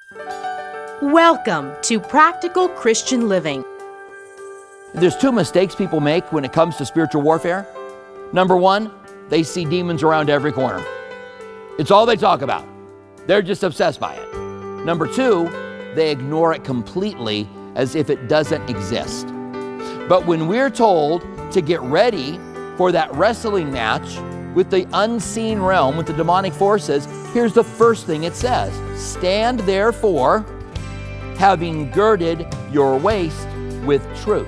Welcome to Practical Christian Living. There's two mistakes people make when it comes to spiritual warfare. Number one, they see demons around every corner. It's all they talk about. They're just obsessed by it. Number two, they ignore it completely as if it doesn't exist. But when we're told to get ready for that wrestling match with the unseen realm, with the demonic forces, here's the first thing it says. Stand therefore, having girded your waist with truth.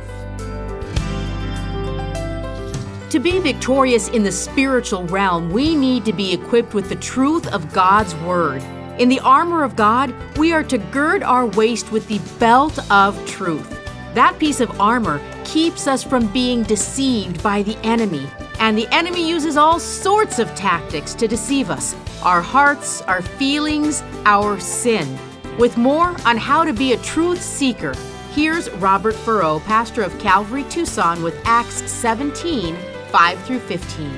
To be victorious in the spiritual realm, we need to be equipped with the truth of God's Word. In the armor of God, we are to gird our waist with the belt of truth. That piece of armor keeps us from being deceived by the enemy. And the enemy uses all sorts of tactics to deceive us. Our hearts, our feelings, our sin. With more on how to be a truth seeker, here's Robert Furrow, pastor of Calvary Tucson, with Acts 17, 5 through 15.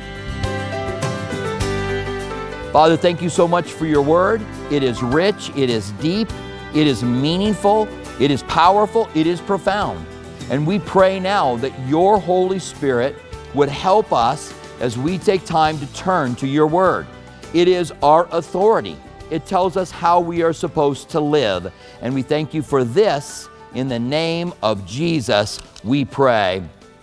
Father, thank you so much for your word. It is rich, it is deep, it is meaningful, it is powerful, it is profound. And we pray now that your Holy Spirit would help us as we take time to turn to your word. It is our authority. It tells us how we are supposed to live. And we thank you for this. In the name of Jesus, we pray.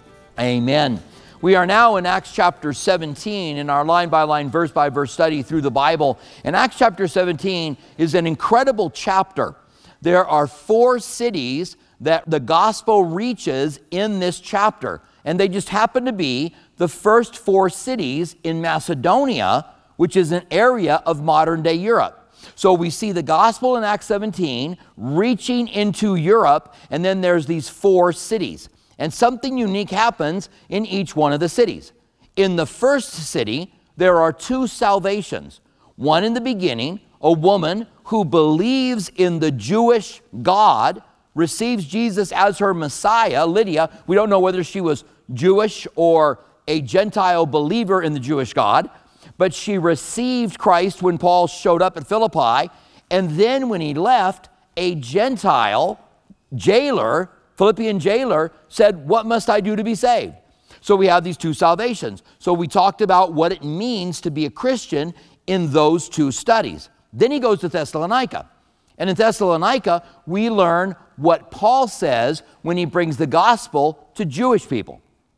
Amen. We are now in Acts chapter 17 in our line-by-line, verse-by-verse study through the Bible. And Acts chapter 17 is an incredible chapter. There are 4 cities that the gospel reaches in this chapter. And they just happen to be the first 4 cities in Macedonia, which is an area of modern-day Europe. So we see the gospel in Acts 17 reaching into Europe, and then there's these 4 cities. And something unique happens in each one of the cities. In the first city, there are 2 salvations. One in the beginning, a woman who believes in the Jewish God, receives Jesus as her Messiah, Lydia. We don't know whether she was Jewish or a Gentile believer in the Jewish God, but she received Christ when Paul showed up at Philippi, and then when he left, a Gentile jailer, Philippian jailer, said, "What must I do to be saved?" So we have these 2 salvations. So we talked about what it means to be a Christian in those 2 studies. Then he goes to Thessalonica. And in Thessalonica, we learn what Paul says when he brings the gospel to Jewish people.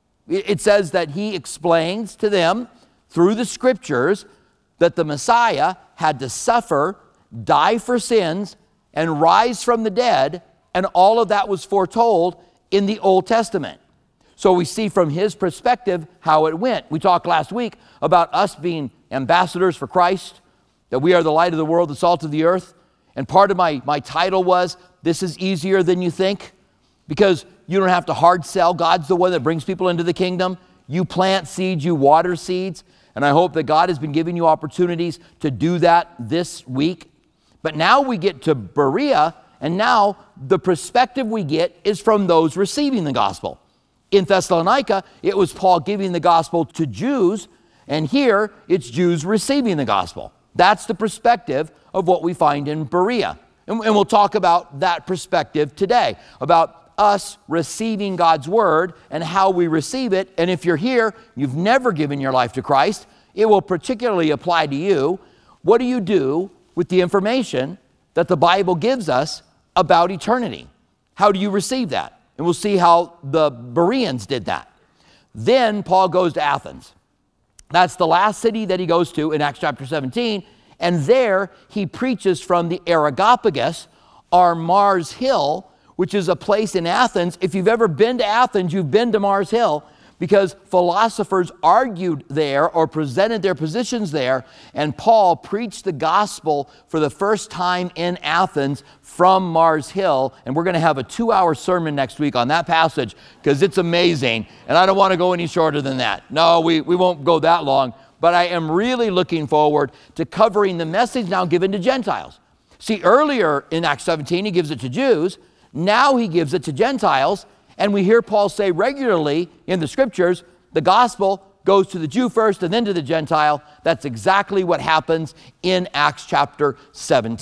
It says that he explains to them through the scriptures that the Messiah had to suffer, die for sins, and rise from the dead, and all of that was foretold in the Old Testament. So we see from his perspective how it went. We talked last week about us being ambassadors for Christ, that we are the light of the world, the salt of the earth. And part of my title was, this is easier than you think, because you don't have to hard sell. God's the one that brings people into the kingdom. You plant seeds, you water seeds. And I hope that God has been giving you opportunities to do that this week. But now we get to Berea, and now the perspective we get is from those receiving the gospel. In Thessalonica, it was Paul giving the gospel to Jews, and here it's Jews receiving the gospel. That's the perspective of what we find in Berea. And we'll talk about that perspective today, about us receiving God's word and how we receive it. And if you're here, you've never given your life to Christ, it will particularly apply to you. What do you do with the information that the Bible gives us about eternity? How do you receive that? And we'll see how the Bereans did that. Then Paul goes to Athens. That's the last city that he goes to in Acts chapter 17. And there he preaches from the Areopagus, or Mars Hill, which is a place in Athens. If you've ever been to Athens, you've been to Mars Hill, because philosophers argued there or presented their positions there, and Paul preached the gospel for the first time in Athens from Mars Hill. And we're going to have a 2-hour sermon next week on that passage, because it's amazing, and I don't want to go any shorter than that. No, we won't go that long, but I am really looking forward to covering the message now given to Gentiles. See, earlier in Acts 17, he gives it to Jews. Now he gives it to Gentiles. And we hear Paul say regularly in the scriptures, the gospel goes to the Jew first and then to the Gentile. That's exactly what happens in Acts chapter 17.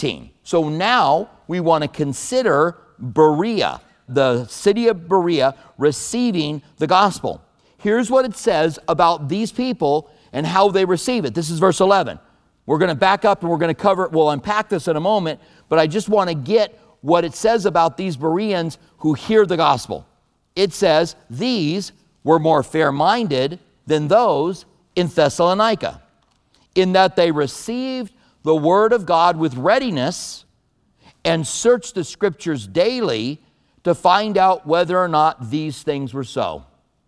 So now we want to consider Berea, the city of Berea, receiving the gospel. Here's what it says about these people and how they receive it. This is verse 11. We're going to back up and we're going to cover it. We'll unpack this in a moment, but I just want to get what it says about these Bereans who hear the gospel. It says, these were more fair-minded than those in Thessalonica, in that they received the word of God with readiness and searched the scriptures daily to find out whether or not these things were so.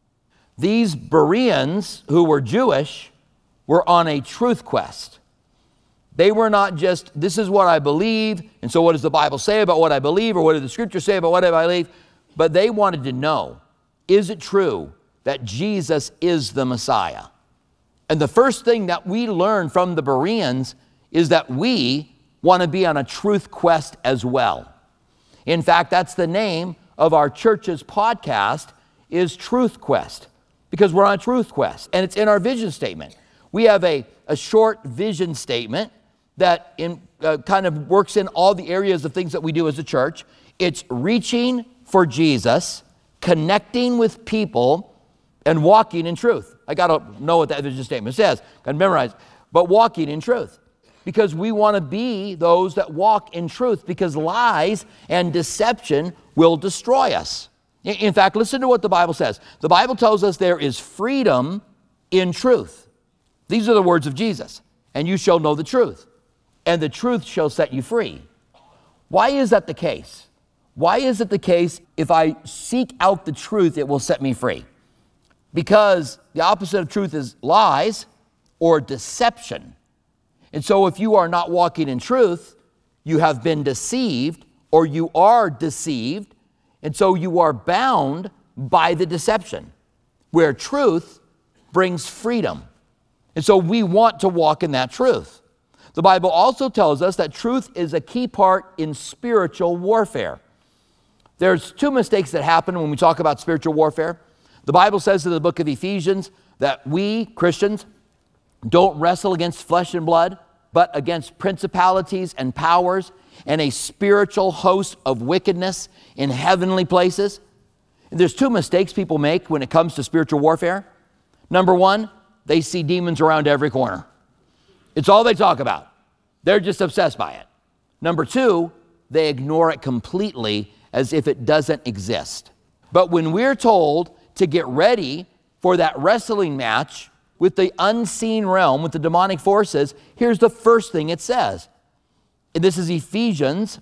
These Bereans, who were Jewish, were on a truth quest. They were not just, this is what I believe, and so what does the Bible say about what I believe, or what does the scripture say about what I believe? But they wanted to know, is it true that Jesus is the Messiah? And the first thing that we learn from the Bereans is that we want to be on a truth quest as well. In fact, that's the name of our church's podcast, is Truth Quest, because we're on a truth quest, and it's in our vision statement. We have a short vision statement that kind of works in all the areas of things that we do as a church. It's reaching for Jesus, connecting with people, and walking in truth. I got to know what that vision statement says. Got to memorize. But walking in truth. Because we want to be those that walk in truth, because lies and deception will destroy us. In fact, listen to what the Bible says. The Bible tells us there is freedom in truth. These are the words of Jesus. And you shall know the truth, and the truth shall set you free. Why is that the case? Why is it the case if I seek out the truth, it will set me free? Because the opposite of truth is lies or deception. And so if you are not walking in truth, you have been deceived, or you are deceived, and so you are bound by the deception, where truth brings freedom. And so we want to walk in that truth. The Bible also tells us that truth is a key part in spiritual warfare. There's two mistakes that happen when we talk about spiritual warfare. The Bible says in the book of Ephesians that we, Christians, don't wrestle against flesh and blood, but against principalities and powers and a spiritual host of wickedness in heavenly places. And there's two mistakes people make when it comes to spiritual warfare. Number one, they see demons around every corner. It's all they talk about. They're just obsessed by it. Number two, they ignore it completely as if it doesn't exist. But when we're told to get ready for that wrestling match with the unseen realm, with the demonic forces, here's the first thing it says. And this is Ephesians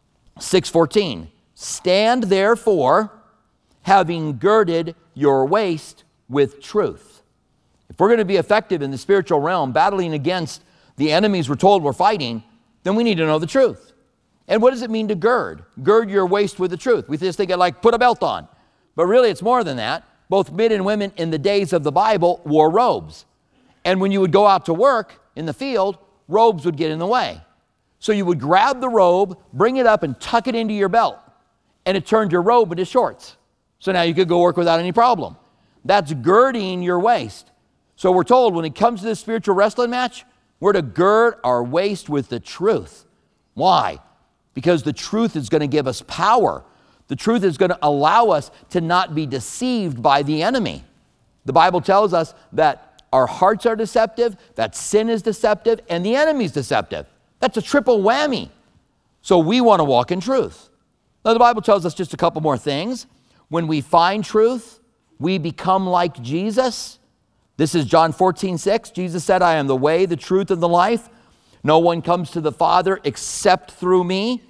6:14. Stand therefore, having girded your waist with truth. If we're going to be effective in the spiritual realm, battling against the enemies we're told we're fighting, then we need to know the truth. And what does it mean to gird? Gird your waist with the truth. We just think of like put a belt on. But really it's more than that. Both men and women in the days of the Bible wore robes. And when you would go out to work in the field, robes would get in the way. So you would grab the robe, bring it up and tuck it into your belt. And it turned your robe into shorts. So now you could go work without any problem. That's girding your waist. So we're told when it comes to this spiritual wrestling match, we're to gird our waist with the truth. Why? Because the truth is going to give us power. The truth is going to allow us to not be deceived by the enemy. The Bible tells us that our hearts are deceptive, that sin is deceptive, and the enemy is deceptive. That's a triple whammy. So we want to walk in truth. Now the Bible tells us just a couple more things. When we find truth, we become like Jesus. This is John 14:6. Jesus said, I am the way, the truth, and the life. No one comes to the Father except through me.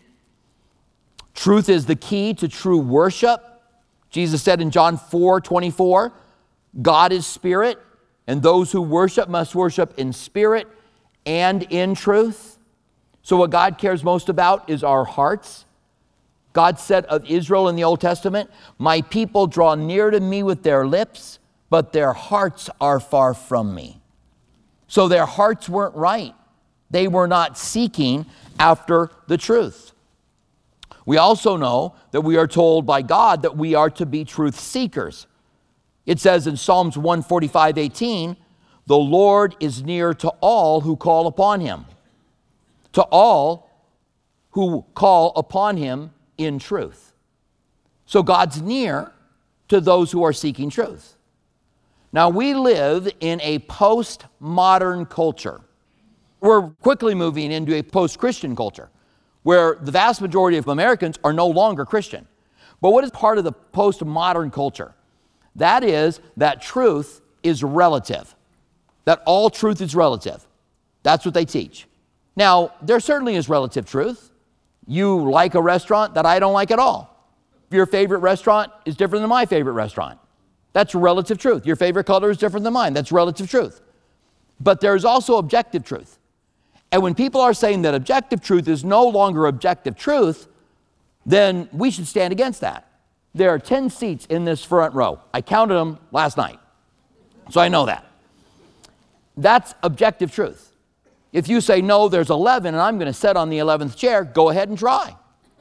Truth is the key to true worship. Jesus said in John 4:24, God is spirit, and those who worship must worship in spirit and in truth. So what God cares most about is our hearts. God said of Israel in the Old Testament, my people draw near to me with their lips, but their hearts are far from me. So their hearts weren't right. They were not seeking after the truth. We also know that we are told by God that we are to be truth seekers. It says in Psalms 145:18, the Lord is near to all who call upon him. To all who call upon him in truth. So God's near to those who are seeking truth. Now, we live in a postmodern culture. We're quickly moving into a post-Christian culture where the vast majority of Americans are no longer Christian. But what is part of the postmodern culture? That is that truth is relative, that all truth is relative. That's what they teach. Now, there certainly is relative truth. You like a restaurant that I don't like at all. Your favorite restaurant is different than my favorite restaurant. That's relative truth. Your favorite color is different than mine. That's relative truth. But there's also objective truth. And when people are saying that objective truth is no longer objective truth, then we should stand against that. There are 10 seats in this front row. I counted them last night, so I know that. That's objective truth. If you say, no, there's 11 and I'm going to sit on the 11th chair, go ahead and try.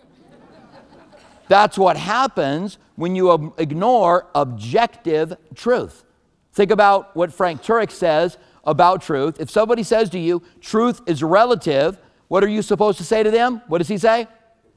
That's what happens when you ignore objective truth. Think about what Frank Turek says about truth. If somebody says to you, truth is relative, what are you supposed to say to them? What does he say?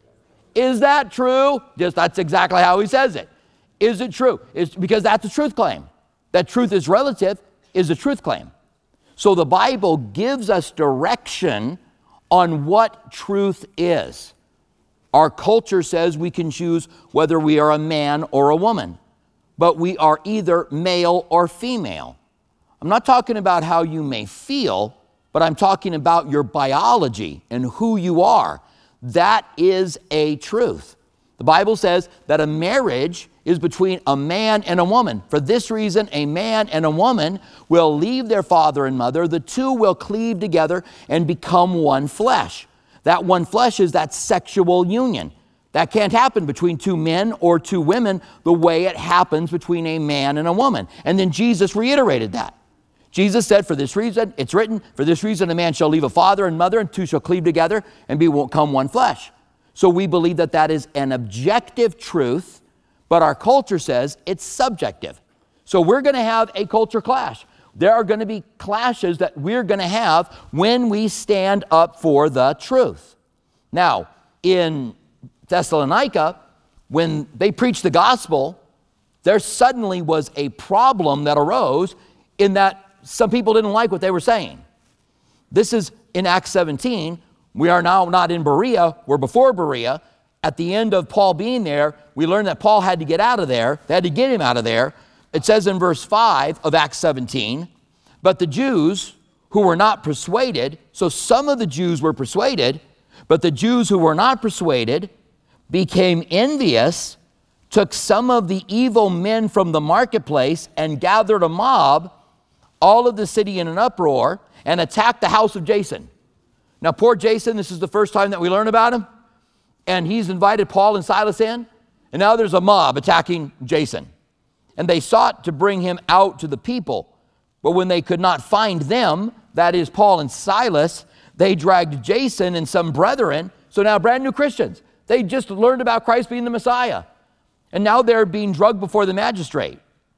Is that true? That's exactly how he says it. Is it true? Because that's a truth claim. That truth is relative is a truth claim. So the Bible gives us direction on what truth is. Our culture says we can choose whether we are a man or a woman, but we are either male or female. I'm not talking about how you may feel, but I'm talking about your biology and who you are. That is a truth. The Bible says that a marriage is between a man and a woman. For this reason, a man and a woman will leave their father and mother. The two will cleave together and become one flesh. That one flesh is that sexual union. That can't happen between two men or two women the way it happens between a man and a woman. And then Jesus reiterated that. Jesus said, for this reason, it's written, for this reason a man shall leave a father and mother, and two shall cleave together and become one flesh. So we believe that that is an objective truth, but our culture says it's subjective. So we're going to have a culture clash. There are going to be clashes that we're going to have when we stand up for the truth. Now, in Thessalonica, when they preached the gospel, there suddenly was a problem that arose in that some people didn't like what they were saying. This is in Acts 17. We are now not in Berea, we're before Berea. At the end of Paul being there, we learned that Paul had to get out of there. They had to get him out of there. It says in verse 5 of Acts 17, but the Jews who were not persuaded, so some of the Jews were persuaded, but the Jews who were not persuaded became envious, took some of the evil men from the marketplace and gathered a mob, all of the city in an uproar, and attacked the house of Jason. Now, poor Jason, this is the first time that we learn about him, and he's invited Paul and Silas in, and now there's a mob attacking Jason. And they sought to bring him out to the people, but when they could not find them, that is Paul and Silas, they dragged Jason and some brethren, so now brand new Christians. They just learned about Christ being the Messiah, and now they're being drugged before the magistrate.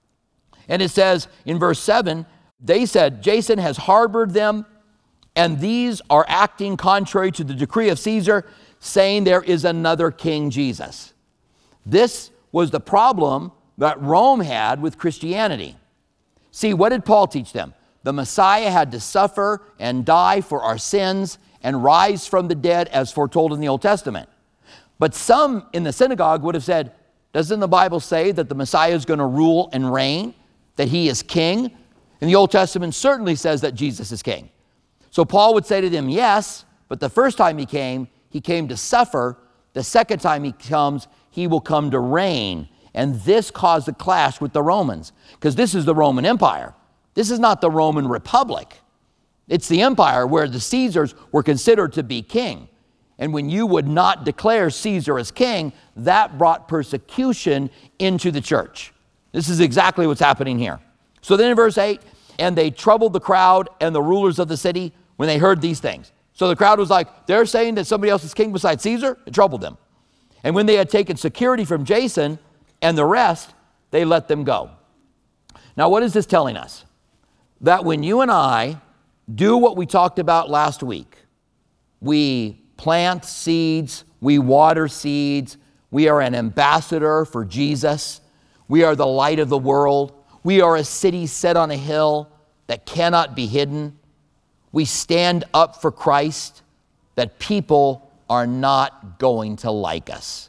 And it says in verse 7, they said, Jason has harbored them, and these are acting contrary to the decree of Caesar, saying there is another King Jesus. This was the problem that Rome had with Christianity. See, what did Paul teach them? The Messiah had to suffer and die for our sins and rise from the dead as foretold in the Old Testament. But some in the synagogue would have said, doesn't the Bible say that the Messiah is going to rule and reign, that he is king? And the Old Testament certainly says that Jesus is king. So Paul would say to them, yes, but the first time he came to suffer. The second time he comes, he will come to reign. And this caused a clash with the Romans, because this is the Roman Empire. This is not the Roman Republic. It's the empire where the Caesars were considered to be king. And when you would not declare Caesar as king, that brought persecution into the church. This is exactly what's happening here. So then in verse 8, and they troubled the crowd and the rulers of the city when they heard these things. So the crowd was like, they're saying that somebody else is king besides Caesar? It troubled them. And when they had taken security from Jason and the rest, they let them go. Now, what is this telling us? That when you and I do what we talked about last week, we plant seeds, we water seeds, we are an ambassador for Jesus, we are the light of the world, we are a city set on a hill that cannot be hidden. We stand up for Christ, that people are not going to like us.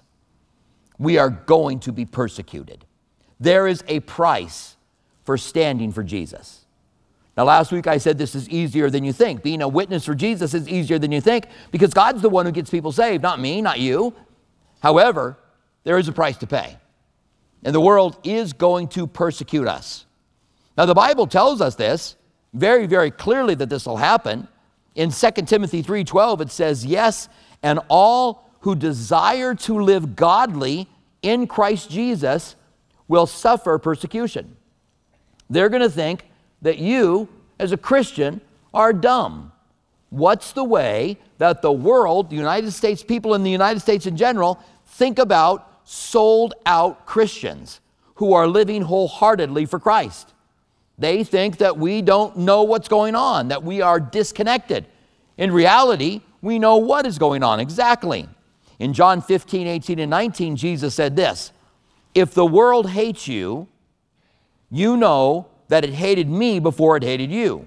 We are going to be persecuted. There is a price for standing for Jesus. Now, last week I said this is easier than you think. Being a witness for Jesus is easier than you think because God's the one who gets people saved, not me, not you. However, there is a price to pay. And the world is going to persecute us. Now, the Bible tells us this very, very clearly that this will happen. In 2 Timothy 3:12, it says, yes, and all who desire to live godly in Christ Jesus will suffer persecution. They're going to think that you, as a Christian, are dumb. What's the way that the world, the United States, people in the United States in general, think about sold out Christians who are living wholeheartedly for Christ? They think that we don't know what's going on, that we are disconnected. In reality, we know what is going on exactly. In John 15, 18, and 19, Jesus said this, if the world hates you, you know that it hated me before it hated you.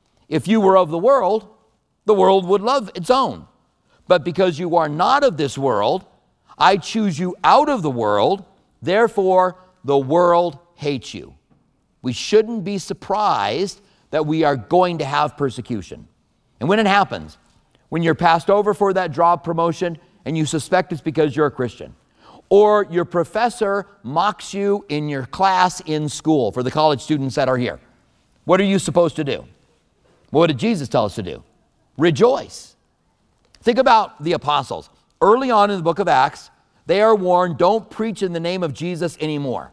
If you were of the world would love its own. But because you are not of this world, I choose you out of the world, therefore the world hates you. We shouldn't be surprised that we are going to have persecution. And when it happens, when you're passed over for that job promotion and you suspect it's because you're a Christian, or your professor mocks you in your class in school, for the college students that are here, what are you supposed to do? What did Jesus tell us to do? Rejoice. Think about the apostles. Early on in the book of Acts, they are warned, don't preach in the name of Jesus anymore.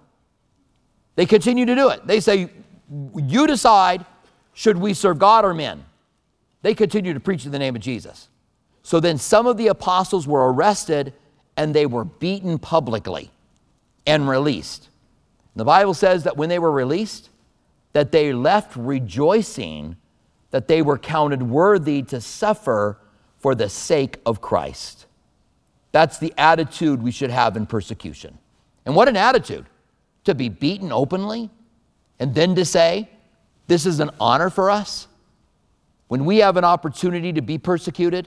They continue to do it. They say, you decide, should we serve God or men? They continue to preach in the name of Jesus. So then some of the apostles were arrested and they were beaten publicly and released. The Bible says that when they were released, that they left rejoicing that they were counted worthy to suffer for the sake of Christ. That's the attitude we should have in persecution. And what an attitude, to be beaten openly and then to say, this is an honor for us. When we have an opportunity to be persecuted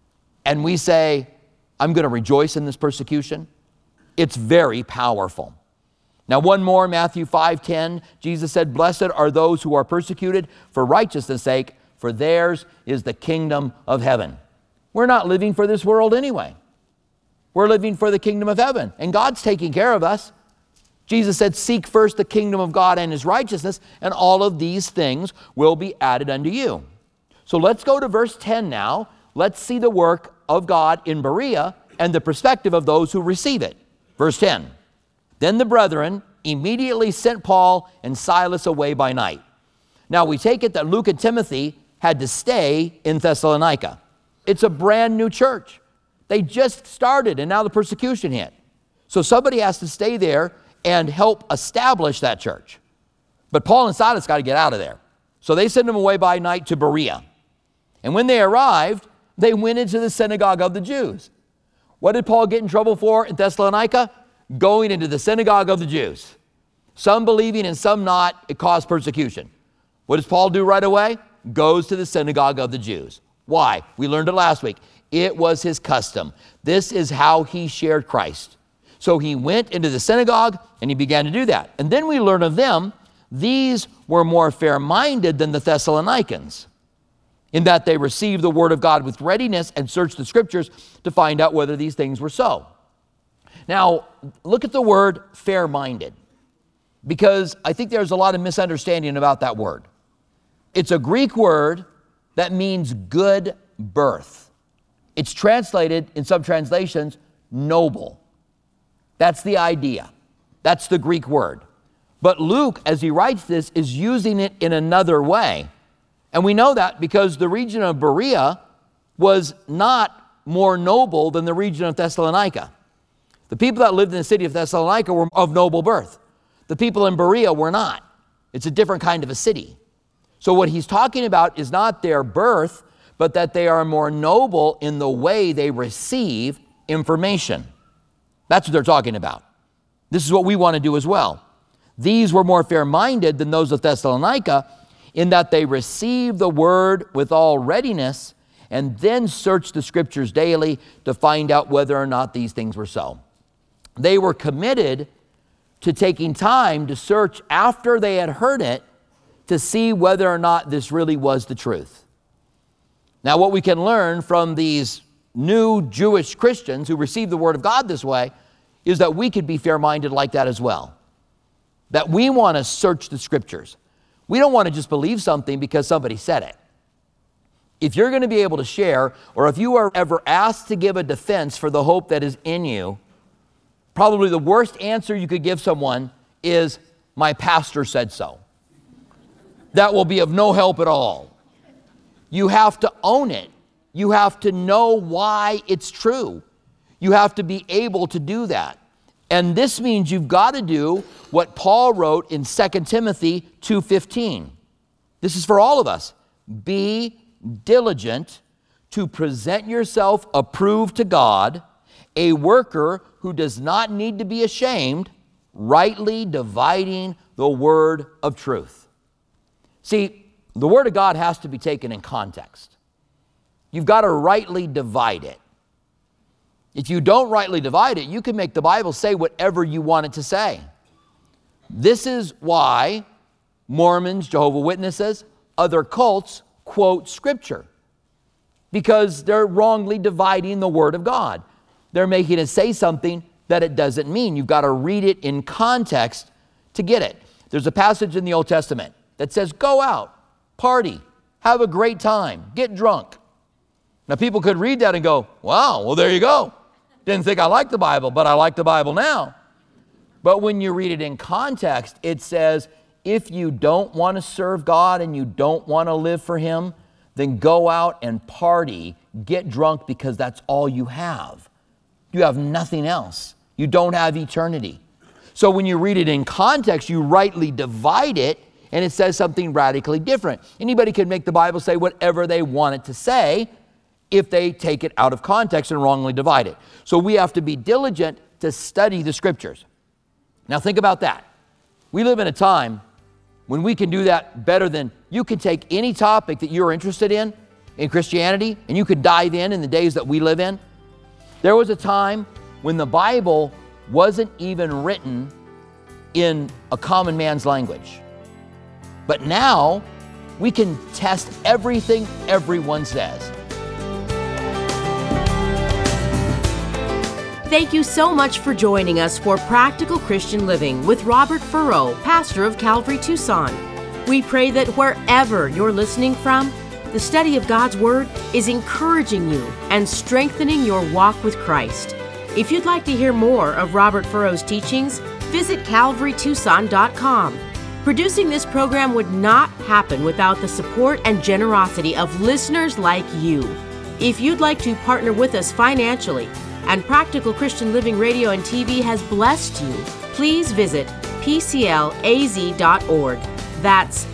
and we say, I'm going to rejoice in this persecution, it's very powerful. Now, one more, Matthew 5:10, Jesus said, blessed are those who are persecuted for righteousness' sake, for theirs is the kingdom of heaven. We're not living for this world anyway. We're living for the kingdom of heaven, and God's taking care of us. Jesus said, seek first the kingdom of God and his righteousness, and all of these things will be added unto you. So let's go to verse 10 now. Let's see the work of God in Berea and the perspective of those who receive it. Verse 10, then the brethren immediately sent Paul and Silas away by night. Now we take it that Luke and Timothy had to stay in Thessalonica. It's a brand new church. They just started and now the persecution hit. So somebody has to stay there and help establish that church. But Paul and Silas got to get out of there. So they sent them away by night to Berea. And when they arrived, they went into the synagogue of the Jews. What did Paul get in trouble for in Thessalonica? Going into the synagogue of the Jews. Some believing and some not, it caused persecution. What does Paul do right away? Goes to the synagogue of the Jews. Why? We learned it last week. It was his custom. This is how he shared Christ. So he went into the synagogue and he began to do that. And then we learn of them, these were more fair-minded than the Thessalonians, in that they received the word of God with readiness and searched the scriptures to find out whether these things were so. Now, look at the word fair-minded, because I think there's a lot of misunderstanding about that word. It's a Greek word that means good birth. It's translated in some translations, noble. That's the idea. That's the Greek word. But Luke, as he writes this, is using it in another way. And we know that because the region of Berea was not more noble than the region of Thessalonica. The people that lived in the city of Thessalonica were of noble birth. The people in Berea were not. It's a different kind of a city. So what he's talking about is not their birth, but that they are more noble in the way they receive information. That's what they're talking about. This is what we want to do as well. These were more fair-minded than those of Thessalonica, in that they received the word with all readiness and then searched the scriptures daily to find out whether or not these things were so. They were committed to taking time to search after they had heard it to see whether or not this really was the truth. Now, what we can learn from these new Jewish Christians who received the word of God this way is that we could be fair-minded like that as well. That we want to search the scriptures. We don't want to just believe something because somebody said it. If you're going to be able to share, or if you are ever asked to give a defense for the hope that is in you, probably the worst answer you could give someone is, my pastor said so. That will be of no help at all. You have to own it. You have to know why it's true. You have to be able to do that. And this means you've got to do what Paul wrote in 2 Timothy 2:15. This is for all of us. Be diligent to present yourself approved to God, a worker who does not need to be ashamed, rightly dividing the word of truth. See, the word of God has to be taken in context. You've got to rightly divide it. If you don't rightly divide it, you can make the Bible say whatever you want it to say. This is why Mormons, Jehovah's Witnesses, other cults quote Scripture, because they're wrongly dividing the Word of God. They're making it say something that it doesn't mean. You've got to read it in context to get it. There's a passage in the Old Testament that says, go out, party, have a great time, get drunk. Now, people could read that and go, wow, well, there you go. Didn't think I liked the Bible, but I like the Bible now. But when you read it in context, it says, if you don't want to serve God and you don't want to live for Him, then go out and party, get drunk, because that's all you have. You have nothing else. You don't have eternity. So when you read it in context, you rightly divide it, and it says something radically different. Anybody can make the Bible say whatever they want it to say if they take it out of context and wrongly divide it. So we have to be diligent to study the Scriptures. Now think about that. We live in a time when we can do that better than you can take any topic that you're interested in Christianity, and you could dive in the days that we live in. There was a time when the Bible wasn't even written in a common man's language. But now we can test everything everyone says. Thank you so much for joining us for Practical Christian Living with Robert Furrow, pastor of Calvary Tucson. We pray that wherever you're listening from, the study of God's Word is encouraging you and strengthening your walk with Christ. If you'd like to hear more of Robert Furrow's teachings, visit calvarytucson.com. Producing this program would not happen without the support and generosity of listeners like you. If you'd like to partner with us financially, and Practical Christian Living Radio and TV has blessed you, please visit pclaz.org. That's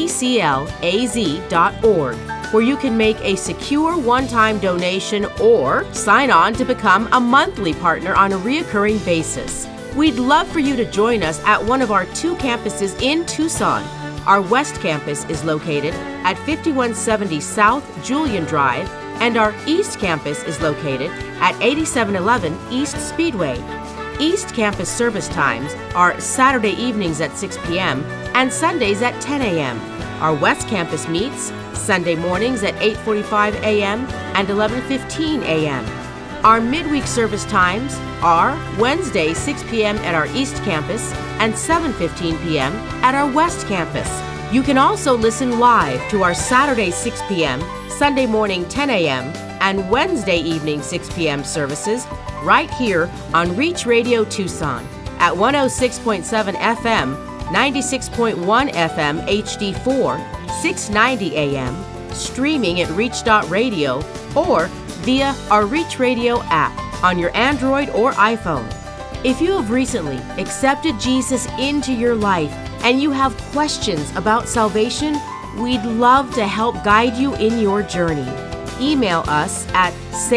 pclaz.org, where you can make a secure one-time donation or sign on to become a monthly partner on a reoccurring basis. We'd love for you to join us at one of our 2 campuses in Tucson. Our West Campus is located at 5170 South Julian Drive, and our East Campus is located at 8711 East Speedway. East Campus service times are Saturday evenings at 6 p.m. and Sundays at 10 a.m. Our West Campus meets Sunday mornings at 8:45 a.m. and 11:15 a.m. Our midweek service times are Wednesday 6 p.m. at our East Campus and 7:15 p.m. at our West Campus. You can also listen live to our Saturday 6 p.m., Sunday morning 10 a.m., and Wednesday evening 6 p.m. services right here on Reach Radio Tucson at 106.7 FM, 96.1 FM HD4, 690 AM, streaming at reach.radio, or via our Reach Radio app on your Android or iPhone. If you have recently accepted Jesus into your life and you have questions about salvation, we'd love to help guide you in your journey. email us at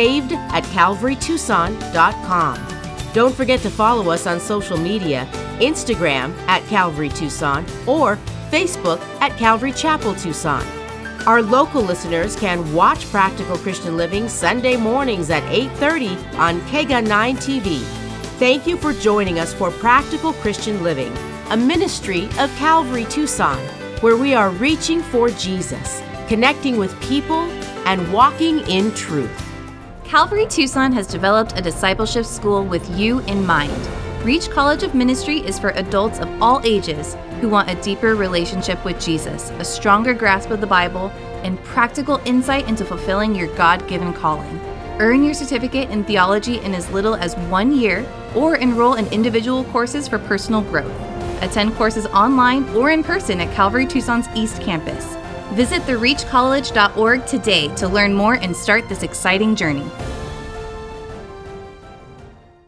saved@calvarytucson.com. Don't forget to follow us on social media, Instagram at Calvary Tucson or Facebook at Calvary Chapel Tucson. Our local listeners can watch Practical Christian Living Sunday mornings at 8:30 on KEGA 9 TV. Thank you for joining us for Practical Christian Living, a ministry of Calvary Tucson, where we are reaching for Jesus, connecting with people, and walking in truth. Calvary Tucson has developed a discipleship school with you in mind. Reach College of Ministry is for adults of all ages who want a deeper relationship with Jesus, a stronger grasp of the Bible, and practical insight into fulfilling your God-given calling. Earn your certificate in theology in as little as 1 year, or enroll in individual courses for personal growth. Attend courses online or in person at Calvary Tucson's East Campus. Visit thereachcollege.org today to learn more and start this exciting journey.